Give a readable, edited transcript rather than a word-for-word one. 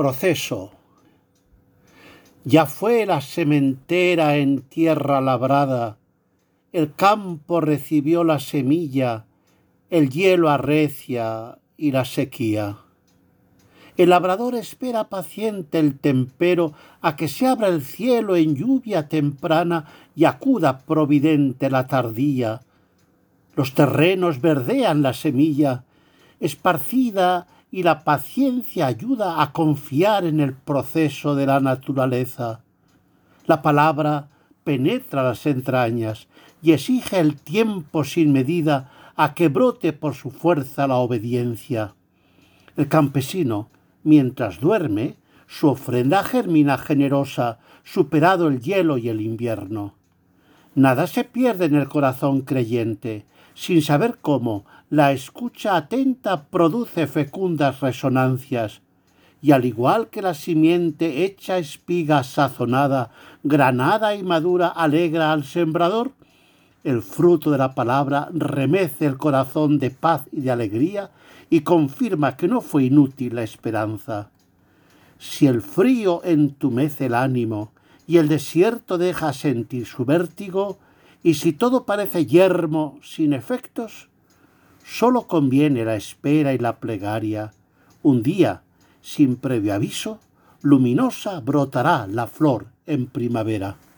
proceso. Ya fue la sementera en tierra labrada, el campo recibió la semilla, el hielo arrecia y la sequía. El labrador espera paciente el tempero a que se abra el cielo en lluvia temprana y acuda providente la tardía. Los terrenos verdean la semilla esparcida y la paciencia ayuda a confiar en el proceso de la naturaleza. La palabra penetra las entrañas y exige el tiempo sin medida a que brote por su fuerza la obediencia. El campesino, mientras duerme, su ofrenda germina generosa, superado el hielo y el invierno. Nada se pierde en el corazón creyente. Sin saber cómo, la escucha atenta produce fecundas resonancias, y al igual que la simiente hecha espiga sazonada, granada y madura alegra al sembrador, el fruto de la palabra remece el corazón de paz y de alegría y confirma que no fue inútil la esperanza. Si el frío entumece el ánimo y el desierto deja sentir su vértigo, y si todo parece yermo sin efectos, sólo conviene la espera y la plegaria. Un día, sin previo aviso, luminosa brotará la flor en primavera.